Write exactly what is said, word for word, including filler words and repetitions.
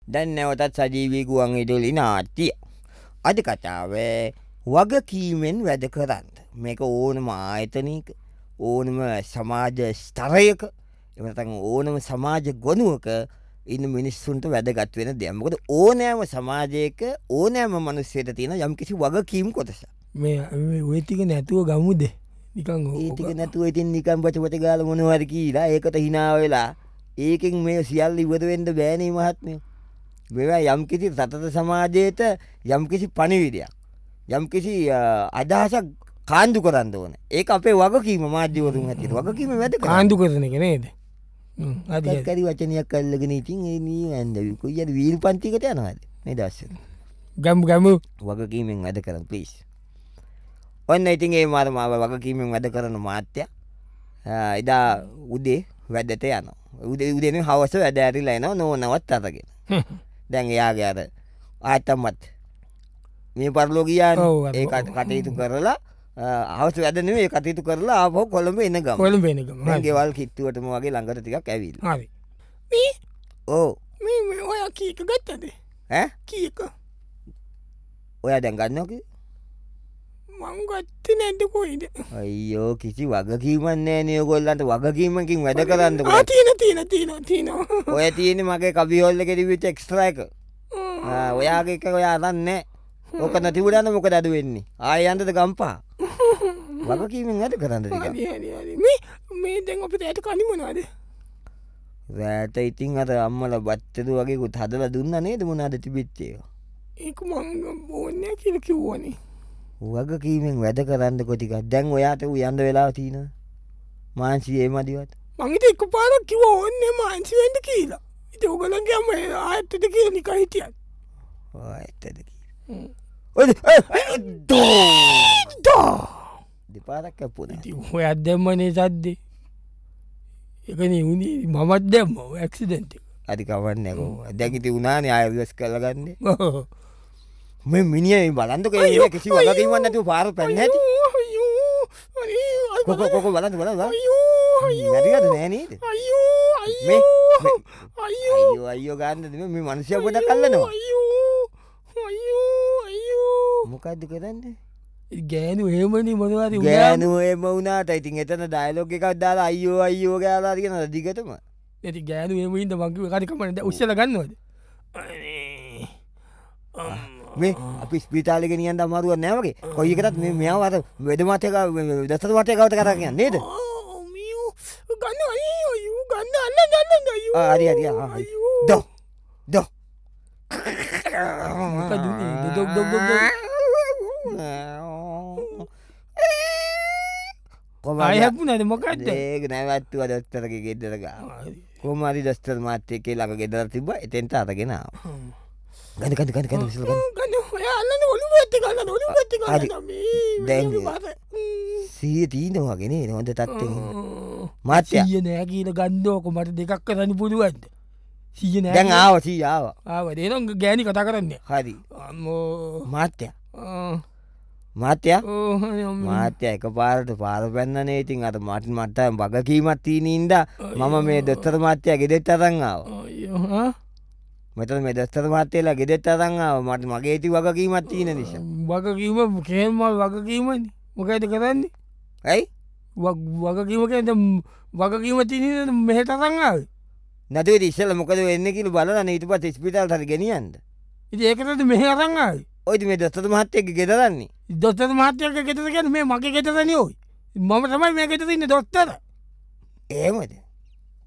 දැන් නැවතත් සජීවී ගුවන් විදුලි නාට්‍ය. අද කතාව වගකීමෙන් වැඩ කරන්න. මේක ඕනම ආයතනයක, ඕනම සමාජ ස්තරයක, එහෙම නැත්නම් ඕනම සමාජ ගොනුවක ඉන්න මිනිස්සුන්ට වැදගත් වෙන දෙයක්. මොකද ඕනෑම සමාජයක ඕනෑම මිනිස්සෙට තියෙන යම්කිසි වගකීම් කොටසක්. මේ ඔය ටික නැතුව ගමුද? නිකන් ඒ ටික නැතුව ඉතින් නිකන් බච බච ගාලා මොනවා හරි කීලා ඒකට hina වෙලා ඒකෙන් මේ සියල්ල ඉවර වෙන්න බෑනේ මහත්මයා. මේවා යම්කිසි සතත සමාජයට යම්කිසි පණිවිඩයක්, යම්කිසි අදහසක් කාන්දු කරන්න ඕන. ඒක අපේ වගකීම මාධ්‍යවරුන් හැටියට. වගකීම වැඩ කරන්න. කාන්දු කරන එක නේද? හ්ම්. හරි. කරි වචනයක් අල්ලගෙන ඉතින් ඒ නියැන්ද කොයියද වීල් පන්තිකට යනවාද මේ දවස්වල? ගමු ගමු. වගකීමෙන් වැඩ කරන්න ප්ලීස්. ඔන්න ඉතින් ඒ මාර මාව වගකීමෙන් වැඩ කරන මාත්‍යා එදා උදේ වැඩට යනවා. උදේ උදේනේ හවස වැඩ ඇරිලා එනවා නෝනවත් අරගෙන. දැන් එයාගේ අර ආයතමත් මේ පරිලෝ ගියානේ. ඒ කටයුතු කරලා හවස වැඩ නෙමෙයි කටයුතු කරලා ආපහු කොළඹ එන ගම. කොළඹ එන ගම. දැන් ගෙවල් කිට්ටුවටම වගේ ළඟට ටිකක් ඇවිල්ලා. හරි. මේ ඔව්. මේ මේ ඔයා කීක ගත්තද? ඈ? කීක? ඔයා දැන් ගන්නව කි? මං ගත්තේ නැද්ද කොයිද? අයියෝ කිසි වගකීමක් නෑනේ ඔයගොල්ලන්ට. වගකීමකින් වැඩ කරන්න ආ තියෙන තියෙන තියෙන තියෙන. ඔය තියෙන්නේ මගේ කබි හෝල් එකේ තිබිච්ච එක්ස්ට්‍රා එක. ආ ඔයාගේ එක ඔයා අරන් නෑ. ඕක නැතිවුණාම මොකද අද වෙන්නේ? ආයෙ යන්නද ගම්පා? වගකීමෙන් වැඩ කරන්න ටික. හරි හරි හරි. මේ මේ දැන් අපිට ඇට කන්නේ මොනවද? රැට ඉතින් අර අම්මලා බත්තරු වගේ කුත් හදලා දුන්නා නේද මොනවාද තිබිච්ච ඒවා? ඒක මං ඕනේ කියලා කිව්වනේ. වගකීමෙන් වැඩ කරන්නකො ටිකක්. දැන් ඔයාට උයන්ද වෙලාව තියෙනවා. මාන්සි ඒ මදිවත්. මං ඉතින් එකපාරක් කිව්වා ඕන්නේ මාන්සි වෙන්න කියලා. ඉතින් ඔයගොල්ලන්ගේ අම්ම ආයෙත් කියලා නිකන් හිටියා. ආයෙත්ද කියලා. ඔය දෝ දෙපාරක් කපුණා. ඉතින් ඔයා දැම්මනේ සද්දේ. ඒකනේ උනේ මමත් දැම්මා ඔය ඇක්සිඩන්ට් එක. හරි කවන්නේ කොහොමද? දැන් ඉතින් උනානේ ආයෙ රිවර්ස් කරලා ගන්නේ. මේ මිනිහා බලන්නකෝ ඒ කිසි වගකීමක් නැතුව පාර පැන්න හැටි. අයියෝ අයියෝ කොක කොක බලන්න බලන්න. අයියෝ අයියෝ මැරියද නෑ නේද? අයියෝ මේ අයියෝ අයියෝ අයියෝ අයියෝ ගන්නද මේ මිනිස්සු පොඩක් අල්ලනවා. අයියෝ අයියෝ අයියෝ මොකද්ද කරන්නේ? ගෑනු එහෙමනේ මොනවද උනා? ගෑනු එහෙම වුණාට ඉතින් එතන ඩයලොග් එකක් දාලා අයියෝ අයියෝ ගාලා කියනවා දිගටම. ඉතින් ගෑනු එහෙම ඉඳ මං කිව්ව කාරි කමන්නේ දැන් උස්සලා ගන්නවද? මේ අපි ස්පිතාලේ ගෙනියන්න අමාරුවක් නෑ වගේ. කොයි එකටත් මේ මෙයාව අර වෙද මාතේ ගාව දසත මාතේ ගාවට කරා කියන්නේ නේද? මියු ගන්න අයියෝ අයියෝ ගන්න අල්ලන්න අල්ලන්න අයියෝ. ආ හරි හරි ආ හරි. දෝ දෝ. මොකද මේ දොක් දොක් දොක් දොක්. ආයෙ හපුණාද මොකද්ද? ඒක නැවැත්තුවා දොස්තරගේ ගෙදර ගාව. කොහොම හරි දොස්තර මාත් එක්ක ළඟ ගෙදර තිබ්බා. එතෙන්ට අරගෙන ආවා. ගන්න ගන්න ගන්න ගන්න විසල ගන්න. ගන්න ඔයා අල්ලන්නේ ඔළුව ඇත්ත ගන්න ඔළුව ඇත්ත ගන්න මේ. දැන් සීය තීනවා වගේ නේද? හොඳ තත්ත්වෙන්. මාත්‍යා. සීය නෑ කියලා ගන්නකො මට දෙකක් කරන්න පුළුවන්ද? සීය නෑ. දැන් ආවා සීය ආවා. ආවා එනං ගෑණි කතා කරන්නේ. හරි. අම්මෝ මාත්‍යා. ආ මාත්‍යා. ඕ මාත්‍යා එකපාරට පාර පැන්නනේ. ඉතින් අර මට මට වගකීමක් තියෙන ඉඳා මම මේ දොස්තර මාත්‍යා ගෙදෙට්ට අරන් ආවා. අයියෝ හා මෙතන මේ දොස්තර මාත්‍යාලා ගෙදෙට්ට අරන් ආවා. මට මගේ ඉති වගකීමක් තියෙන නිසා. වගකීම කේම වගකීමනේ. මොකයිද කරන්නේ? ඇයි? වගකීම කියන්නේ වගකීම තියෙන මෙහෙට අරන් ආවේ. නැතුව ඉතින් ඉස්සෙල්ලා මොකද වෙන්නේ කියලා බලලා නේ ඊට පස්සේ ස්පිතාලට හරි ගෙනියන්න. ඉතින් ඒකටද මෙහෙ අරන් ආවේ. ඔය ඉතින් මේ දොස්තර මහත්තයාගේ ගෙදරන්නේ. දොස්තර මහත්තයාගේ ගෙදර කියන්නේ මේ මගේ ගෙදරනේ ඔය. මම තමයි මේ ගෙදර ඉන්නේ දොස්තර. එහෙමද?